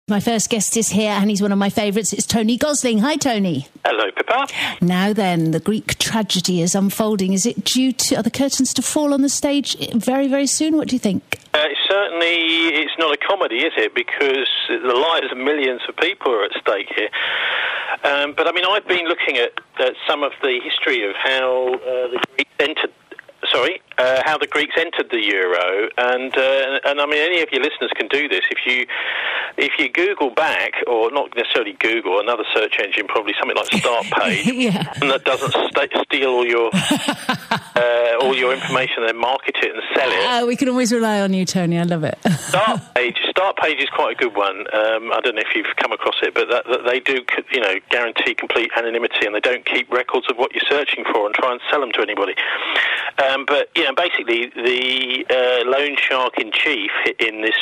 My first guest is here, and he's one of my favourites. It's Tony Gosling. Hi, Tony. Hello, Pippa. Now then, the Greek tragedy is unfolding. Are the curtains to fall on the stage very, very soon? What do you think? It's not a comedy, is it? Because the lives of millions of people are at stake here. But I mean, I've been looking at some of the history of how the Greeks entered the euro, and I mean, any of your listeners can do this. If you Google back, or not necessarily Google, another search engine, probably something like Startpage, yeah. and that doesn't steal all your information, then market it and sell it. We can always rely on you, Tony. I love it. Startpage is quite a good one. I don't know if you've come across it, but they do, guarantee complete anonymity, and they don't keep records of what you're searching for and try and sell them to anybody. But basically, the loan shark in chief in this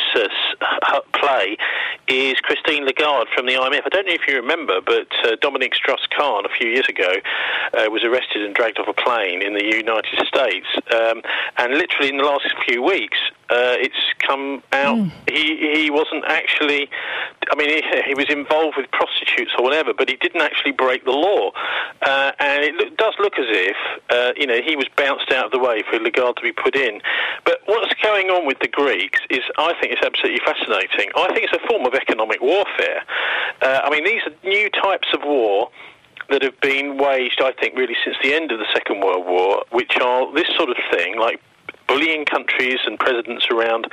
play is Christine Lagarde from the IMF. I don't know if you remember, but Dominique Strauss-Kahn a few years ago was arrested and dragged off a plane in the United States, and literally in the last few weeks, it's come out he wasn't actually. I mean, he was involved with prostitutes or whatever, but he didn't actually break the law, and it does look as if he was bounced out of the way for Lagarde to be put in. But what's going on with the Greeks is, I think, it's absolutely fascinating. I think it's a form of economic warfare. I mean, these are new types of war that have been waged, I think, really since the end of the Second World War, which are this sort of thing, like bullying countries and presidents around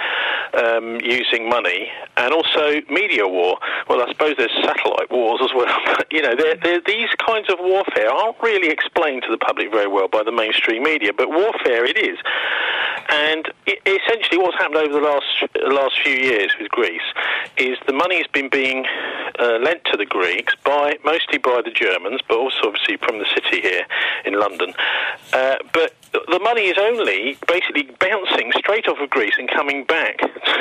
using money, and also media war. Well, I suppose there's satellite wars as well. But, these kinds of warfare aren't really explained to the public very well by the mainstream media, but warfare it is. And essentially what's happened over the last few years with Greece is the money has been being lent to the Greeks mostly by the Germans, but also obviously from the city here in London. But the money is only basically bouncing straight off of Greece and coming back.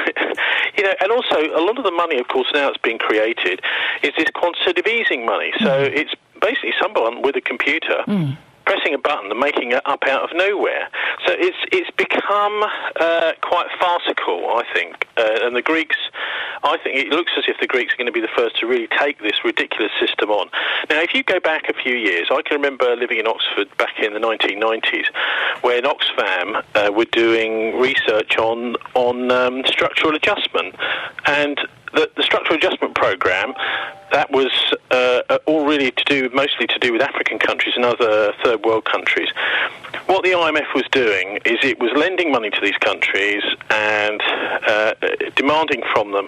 And also a lot of the money, of course, now that's being created is this quantitative easing money. So it's basically someone with a computer pressing a button and making it up out of nowhere. So it's become quite farcical, I think. And the Greeks, I think it looks as if the Greeks are going to be the first to really take this ridiculous system on. Now, if you go back a few years, I can remember living in Oxford back in the 1990s, when Oxfam were doing research on structural adjustment. And the structural adjustment program, that was all really mostly to do with African countries and other third world countries. What the IMF was doing is it was lending money to these countries and demanding from them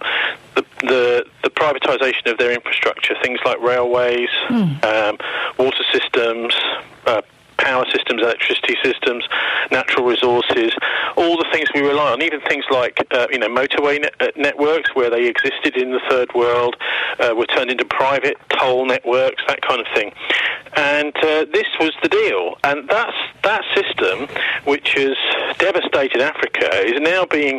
the privatisation of their infrastructure, things like railways, water systems, power systems, electricity systems, natural resources, all the things we rely on, even things like motorway networks where they existed in the third world, were turned into private toll networks, that kind of thing. And this was the deal. And that system, which has devastated Africa, is now being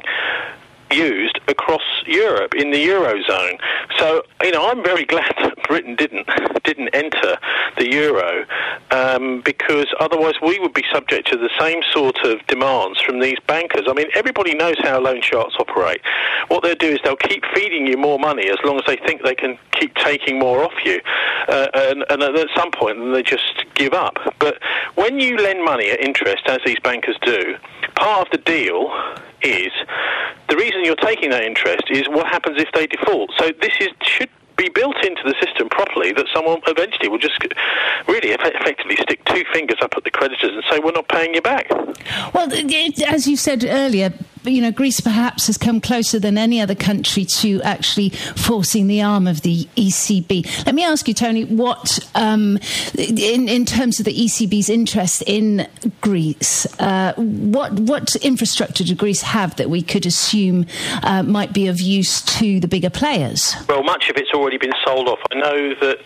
used across Europe in the Eurozone. So, I'm very glad that Britain didn't enter the Euro, because otherwise we would be subject to the same sort of demands from these bankers. I mean, everybody knows how loan sharks operate. What they'll do is they'll keep feeding you more money as long as they think they can keep taking more off you. And at some point, they just give up. But when you lend money at interest, as these bankers do, part of the deal is the reason you're taking that interest is what happens if they default. So this should be built into the system properly, that someone eventually will just really effectively stick two fingers up at the creditors and say, we're not paying you back. Well, as you said earlier, Greece perhaps has come closer than any other country to actually forcing the arm of the ECB. Let me ask you, Tony, what, in terms of the ECB's interest in Greece, what infrastructure do Greece have that we could assume might be of use to the bigger players? Well, much of it's already been sold off. I know that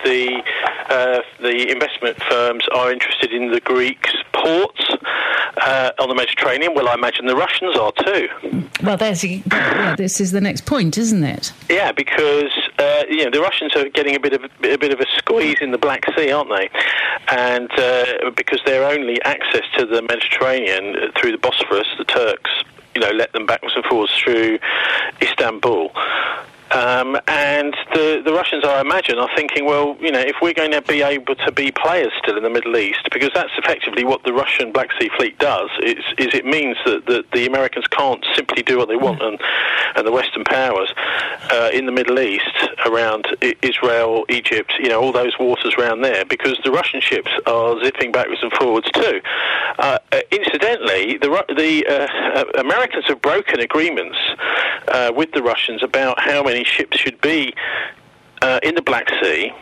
the investment firms are interested in the Greeks' ports on the Mediterranean. Well, I imagine the Russians are too. Well, this is the next point, isn't it? Yeah, because the Russians are getting a bit of a squeeze in the Black Sea, aren't they? And because their only access to the Mediterranean through the Bosphorus, the Turks, let them backwards and forwards through Istanbul. And the Russians, I imagine, are thinking, well, if we're going to be able to be players still in the Middle East, because that's effectively what the Russian Black Sea Fleet does, is it means that the Americans can't simply do what they want, and the Western powers in the Middle East, around Israel, Egypt, all those waters around there, because the Russian ships are zipping backwards and forwards too. Incidentally, the Americans have broken agreements with the Russians about how many ships should be in the Black Sea.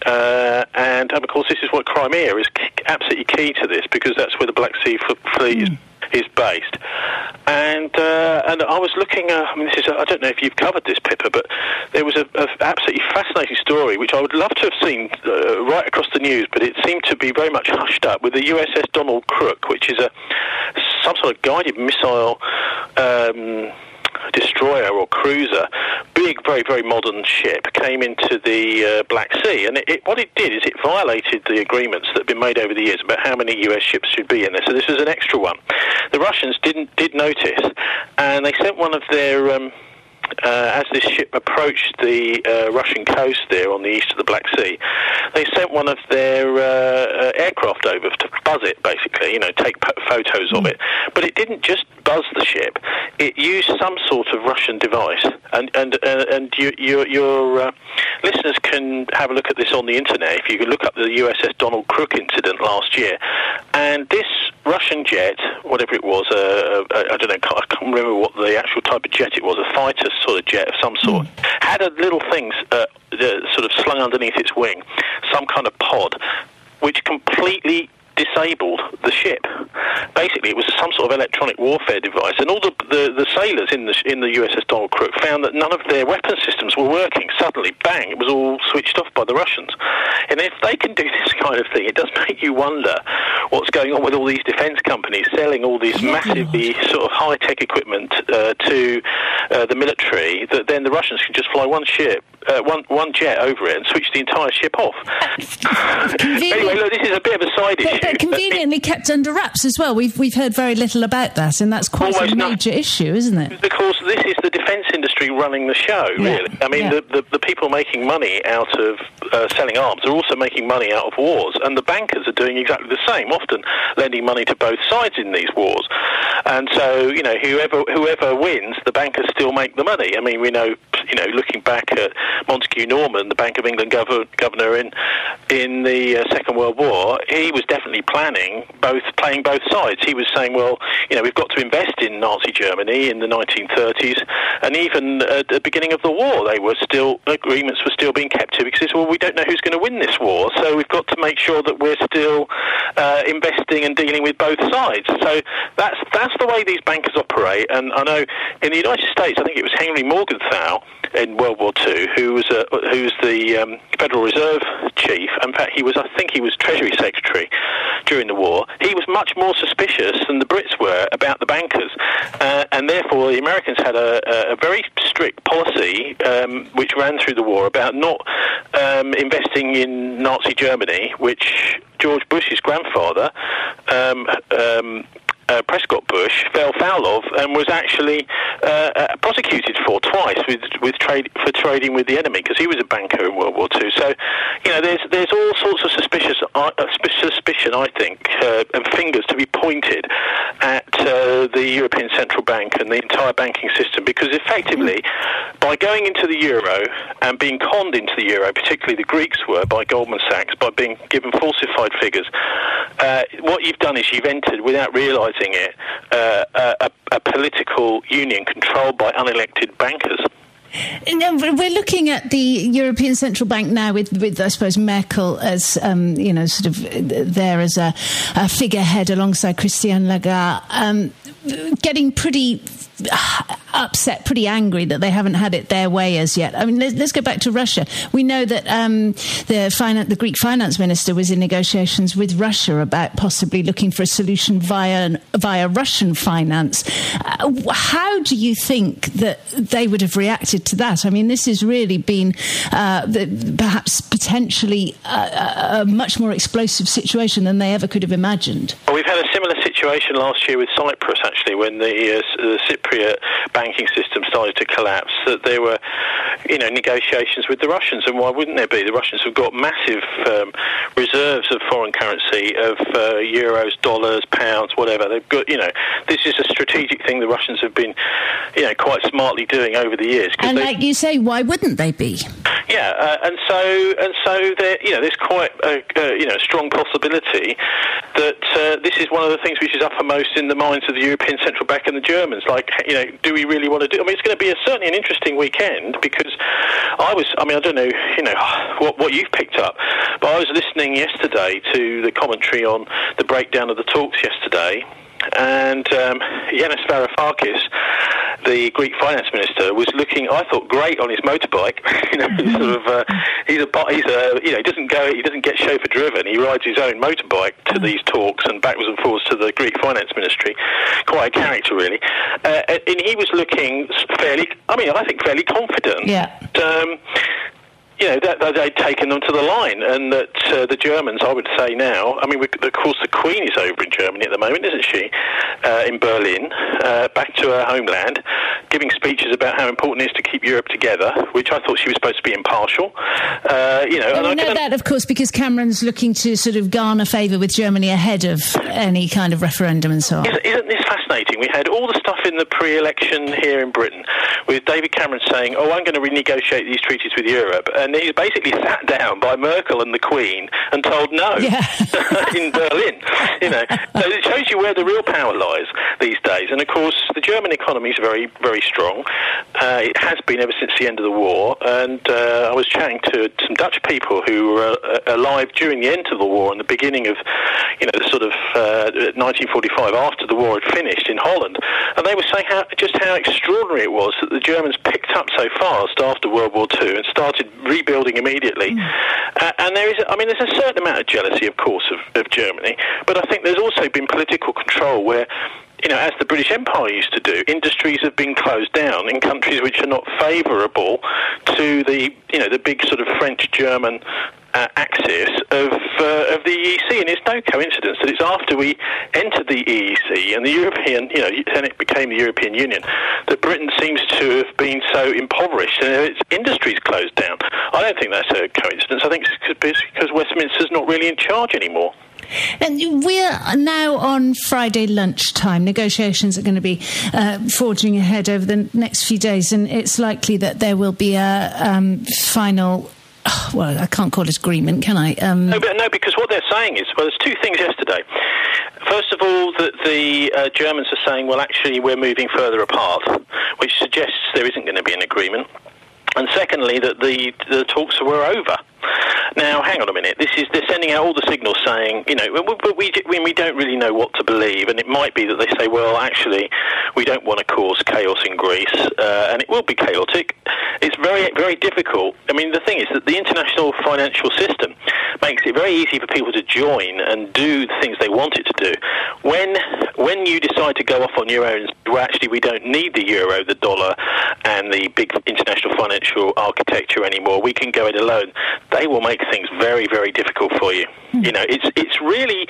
And of course, this is what Crimea is absolutely key to this, because that's where the Black Sea Fleet is based. And I was looking. I don't know if you've covered this, Pippa, but there was a absolutely fascinating story which I would love to have seen right across the news, but it seemed to be very much hushed up, with the USS Donald Crook, which is some sort of guided missile destroyer or cruiser, big, very, very modern ship, came into the Black Sea, and what it did is it violated the agreements that had been made over the years about how many US ships should be in there. So this was an extra one. The Russians did notice, and they sent one of their as this ship approached the Russian coast there on the east of the Black Sea, they sent one of their aircraft over to buzz it, basically, take photos of it. But it didn't just buzz the ship; it used some sort of Russian device. And your listeners can have a look at this on the internet. If you can look up the USS Donald Crook incident last year, and this Russian jet, whatever it was, I don't know, I can't remember what the actual type of jet it was, a fighter sort of jet of some sort, had a little thing sort of slung underneath its wing, some kind of pod, which completely disabled the ship. Basically, it was some sort of electronic warfare device, and all the sailors in the USS Donald Crook found that none of their weapon systems were working. Suddenly, bang, it was all switched off by the Russians. And if they can do this kind of thing, it does make you wonder what's going on with all these defence companies selling all this massively sort of high-tech equipment to the military, that then the Russians can just fly one jet over it and switch the entire ship off. Anyway, look, this is a bit of a side issue. But conveniently kept under wraps as well. We've heard very little about that, and that's quite a major issue, isn't it? Because this is the defence industry running the show, really. I mean, the people making money out of selling arms are also making money out of wars, and the bankers are doing exactly the same, often lending money to both sides in these wars. And so, whoever wins, the bankers still make the money. I mean, we know, looking back at Montague Norman, the Bank of England governor in the Second World War, he was definitely playing both sides. He was saying, well, we've got to invest in Nazi Germany in the 1930s, and even at the beginning of the war, agreements were still being kept to, because we don't know who's going to win this war, so we've got to make sure that we're still investing and dealing with both sides. So that's the way these bankers operate. And I know in the United States, I think it was Henry Morgenthau in World War II, who's the Federal Reserve chief. In fact, I think he was Treasury Secretary during the war. He was much more suspicious than the Brits were about the bankers, and therefore the Americans had a very strict policy which ran through the war about not investing in Nazi Germany, which George Bush's grandfather, Prescott Bush, fell foul of and was actually prosecuted for twice for trading with the enemy, because he was a banker in World War II. So, there's all sorts of suspicion, I think, and fingers to be pointed at the European Central Bank and the entire banking system, because effectively, by going into the euro and being conned into the euro, particularly the Greeks were by Goldman Sachs, by being given falsified figures, what you've done is you've entered, without realising it, a political union controlled by unelected bankers. We're looking at the European Central Bank now with I suppose, Merkel as, sort of there as a figurehead alongside Christine Lagarde, getting pretty upset, pretty angry that they haven't had it their way as yet. I mean, let's go back to Russia. We know that the Greek finance minister was in negotiations with Russia about possibly looking for a solution via Russian finance. How do you think that they would have reacted to that? I mean, this has really been perhaps potentially a much more explosive situation than they ever could have imagined. Well, we've had a similar situation last year with Cyprus, actually, when the Cypriot banking system started to collapse, that there were, negotiations with the Russians. And why wouldn't there be? The Russians have got massive reserves of foreign currency, of euros, dollars, pounds, whatever. They've got, this is a strategic thing the Russians have been, quite smartly doing over the years. And like you say, why wouldn't they be? Yeah, and so there, there's quite a strong possibility that this is one of the things which is uppermost in the minds of the European Central Bank and the Germans. Like, do we really want to do? I mean, it's going to be certainly an interesting weekend, because I don't know, what you've picked up, but I was listening yesterday to the commentary on the breakdown of the talks yesterday, and Yanis Varoufakis, the Greek finance minister, was looking, I thought, great on his motorbike. He doesn't get chauffeur driven. He rides his own motorbike to these talks and backwards and forwards to the Greek finance ministry. Quite a character, really. And he was looking fairly confident. Yeah. That they'd taken them to the line, and that the Germans, I would say now, of course the Queen is over in Germany at the moment, isn't she, in Berlin, back to her homeland, giving speeches about how important it is to keep Europe together, which I thought she was supposed to be impartial. We know that, of course, because Cameron's looking to sort of garner favour with Germany ahead of any kind of referendum and so on. Isn't this fascinating? We had all the stuff in the pre-election here in Britain, with David Cameron saying, I'm going to renegotiate these treaties with Europe, and he's basically sat down by Merkel and the Queen and told no in Berlin. So it shows you where the real power lies these days. And of course, the German economy is very, very strong. It has been ever since the end of the war. And I was chatting to some Dutch people who were alive during the end of the war and the beginning of, the sort of 1945, after the war had finished in Holland. And they were saying how extraordinary it was that the Germans picked up so fast after World War II and started rebuilding immediately. And there's a certain amount of jealousy, of course, of Germany, but I think there's also been political control where, as the British Empire used to do, industries have been closed down in countries which are not favourable to the big sort of French-German axis of the EEC, and it's no coincidence that it's after we entered the EEC and the European, and it became the European Union, that Britain seems to have been so impoverished and its industries closed down. I don't think that's a coincidence. I think it's because Westminster's not really in charge anymore. And we're now on Friday lunchtime. Negotiations are going to be forging ahead over the next few days, and it's likely that there will be a final... Well, I can't call it agreement, can I? No, because what they're saying is, there's two things yesterday. First of all, that the Germans are saying, well, actually, we're moving further apart, which suggests there isn't going to be an agreement. And secondly, that the talks were over. Now, hang on a minute. They're sending out all the signals saying, we don't really know what to believe, and it might be that they say, well, actually, we don't want to cause chaos in Greece, and it will be chaotic. It's very, very difficult. I mean, the thing is that the international financial system makes it very easy for people to join and do the things they want it to do. When you decide to go off on your own, well, actually, we don't need the euro, the dollar, and the big international financial architecture anymore. We can go it alone. They will make things very, very difficult for you. It's really.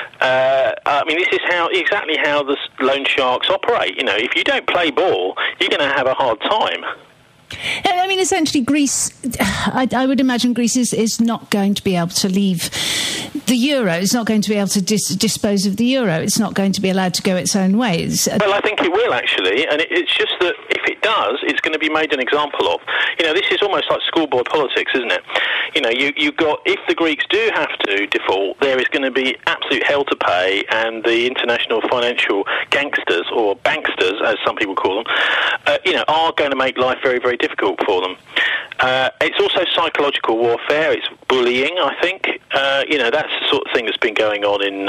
This is exactly how the loan sharks operate. If you don't play ball, you're going to have a hard time. I mean, essentially, Greece, I would imagine Greece is not going to be able to leave the euro. It's not going to be able to dispose of the euro. It's not going to be allowed to go its own ways. Well, I think it will, actually, and it's just that if it does, it's going to be made an example of. This is almost like schoolboy politics, isn't it? You've got, if the Greeks do have to default, there is going to be absolute hell to pay, and the international financial gangsters, or banksters, as some people call them, are going to make life very, very difficult for them. It's also psychological warfare. It's bullying, I think. That's the sort of thing that's been going on in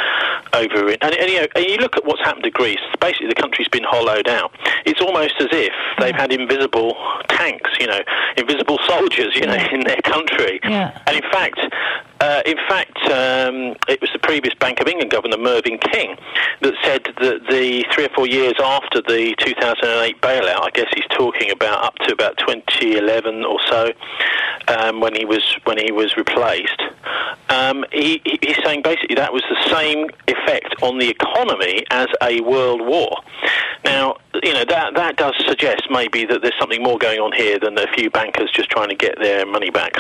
and you look at what's happened to Greece. Basically, the country's been hollowed out. It's almost as if they've had invisible tanks, invisible soldiers, in their country. Yeah. And in fact, it was the previous Bank of England governor, Mervyn King, that said that the 3 or 4 years after the 2008 bailout, I guess he's talking about up to about 2011 or so, when he was replaced, he's saying basically that was the same effect on the economy as a world war. Now, that does suggest maybe that there's something more going on here than a few bankers just trying to get their money back.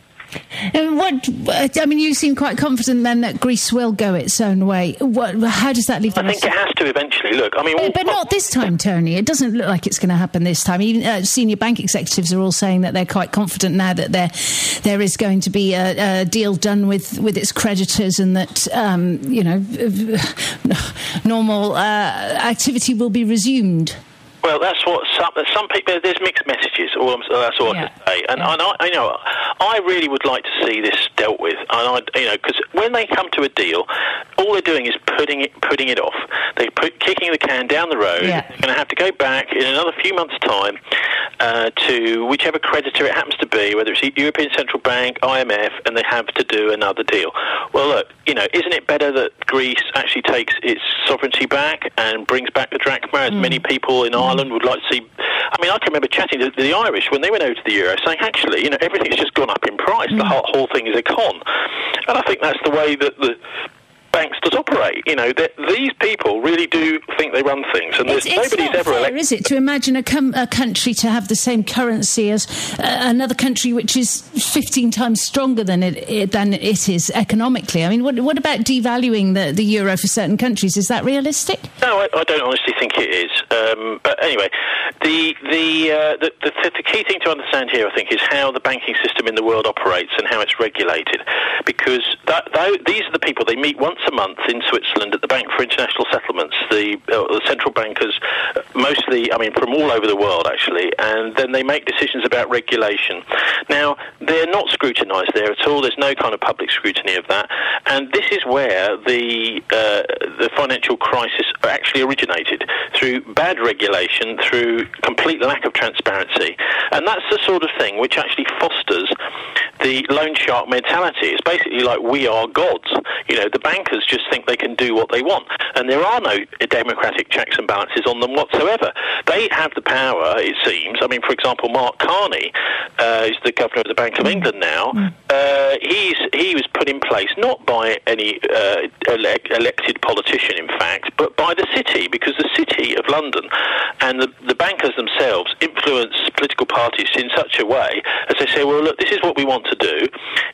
You seem quite confident then that Greece will go its own way. How does that leave the rest? I think it has to eventually. Look, but not this time, Tony. It doesn't look like it's going to happen this time. Even senior bank executives are all saying that they're quite confident now that there is going to be a deal done with its creditors, and that normal activity will be resumed. Well, that's what some people. There's mixed messages. That's all I can say. And I really would like to see this dealt with. And because when they come to a deal, all they're doing is putting it off. They're kicking the can down the road. Yeah. They're going to have to go back in another few months' time to whichever creditor it happens to be, whether it's the European Central Bank, IMF, and they have to do another deal. Well, look, isn't it better that Greece actually takes its sovereignty back and brings back the drachma, as many people in Ireland would like to see? I can remember chatting to the Irish when they went over to the euro, saying, actually, everything's just gone up in price. The whole thing is a con. And I think that's the way that the banks does operate. These people really do think they run things, and nobody's ever elected. Is it to imagine a country to have the same currency as another country which is 15 times stronger than it is economically? What about devaluing the euro for certain countries? Is that realistic? No, I don't honestly think it is. But anyway, the key thing to understand here, I think, is how the banking system in the world operates and how it's regulated. Because these are the people, they meet once a month in Switzerland at the Bank for International Settlements, the central bankers, mostly, from all over the world, actually, and then they make decisions about regulation. Now, they're not scrutinised there at all. There's no kind of public scrutiny of that. And this is where the financial crisis actually originated, through bad regulation, through complete lack of transparency. And that's the sort of thing which actually fosters the loan shark mentality. It's basically like we are gods. The bankers just think they can do what they want, and there are no democratic checks and balances on them whatsoever. They have the power, it seems. For example, Mark Carney is the governor of the Bank of England now. He was put in place not by any elected politician, in fact, but by the city, because the city of London and the bankers themselves influence political parties in such a way as they say, well, look, this is what we want to do.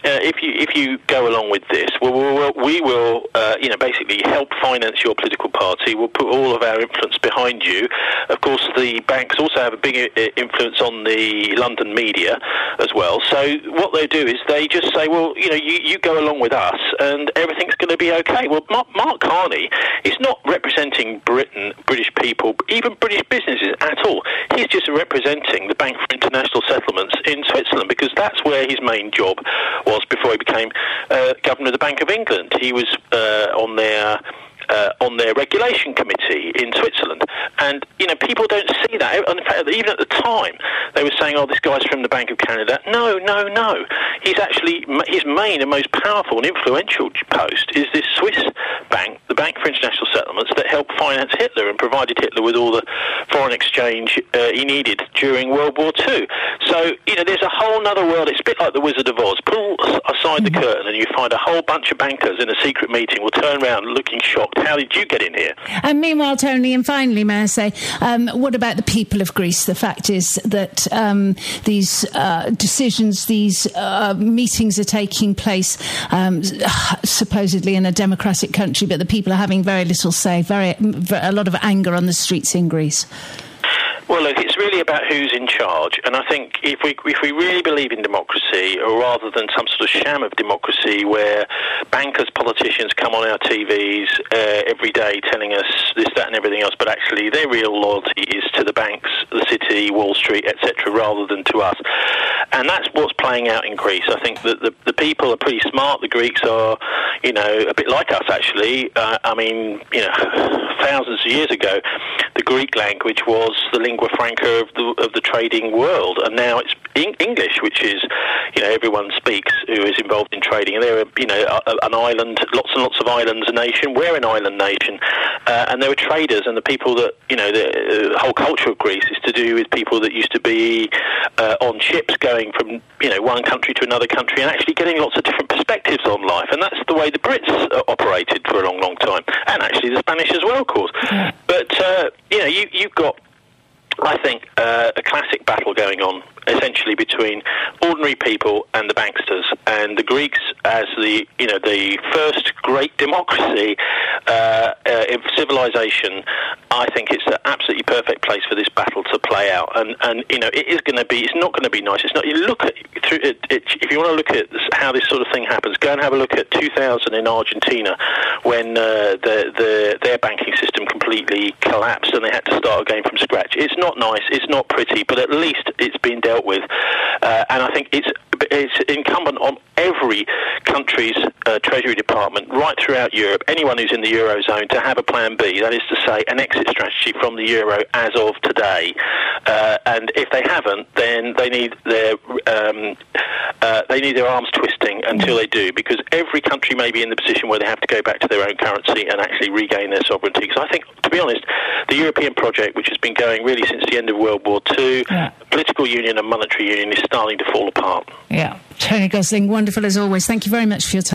If you go along with this, we will basically help finance your political party. We'll put all of our influence behind you. Of course, the banks also have a big influence on the London media as well. So what they do is they just say, well, you go along with us and everything's going to be okay. Well, Mark Carney is not representing Britain, British people, even British businesses at all. He's just representing the Bank for International Settlements in Switzerland, because that's where his main job was before he became governor of the Bank of England. He was on their regulation committee in Switzerland, and people don't see that. In fact, even at the time, they were saying, "Oh, this guy's from the Bank of Canada." No. He's actually, his main and most powerful and influential post is this Swiss bank, the Bank for International Settlements, that helped finance Hitler and provided Hitler with all the foreign exchange he needed during World War II. So there's a whole other world. It's a bit like the Wizard of Oz. Pull aside the curtain, and you find a whole bunch of bankers in a secret meeting will turn around looking shocked. How did you get in here? And meanwhile, Tony, and finally, may I say, what about the people of Greece? The fact is that these decisions, these meetings are taking place supposedly in a democratic country, but the people are having very little say, a lot of anger on the streets in Greece. Well, look, it's really about who's in charge, and I think if we really believe in democracy, or rather than some sort of sham of democracy where bankers, politicians come on our TVs every day telling us this, that and everything else, but actually their real loyalty is to the banks, the city, Wall Street, etc., rather than to us. And that's what's playing out in Greece. I think that the people are pretty smart. The Greeks are, a bit like us, actually. Thousands of years ago, the Greek language was the lingua franca of the trading world, and now it's English, which is, everyone speaks who is involved in trading. And they're, an island, lots and lots of islands nation. We're an island nation, and there were traders, and the people that, the whole culture of Greece is to do with people that used to be on ships going from, one country to another country, and actually getting lots of different perspectives perspectives on life, and that's the way the Brits operated for a long, long time, and actually the Spanish as well, of course. Yeah. But you've got, I think, a classic battle going on, essentially between ordinary people and the banksters, and the Greeks as the first great democracy in civilization. I think it's an absolutely perfect place for this battle to play out, and it is going to be. It's not going to be nice. It's not. You look at if you want to look at how this sort of thing happens, go and have a look at 2000 in Argentina, when their banking system completely collapsed and they had to start again from scratch. It's not nice. It's not pretty, but at least it's been dealt with, and I think it's incumbent on every country's Treasury Department right throughout Europe, anyone who's in the Eurozone, to have a plan B, that is to say an exit strategy from the Euro as of today. And if they haven't, then they need their arms twisting until they do, because every country may be in the position where they have to go back to their own currency and actually regain their sovereignty. Because I think, to be honest, the European project, which has been going really since the end of World War II, political union and monetary union, is starting to fall apart. Yeah. Tony Gosling, wonderful as always. Thank you very much for your time.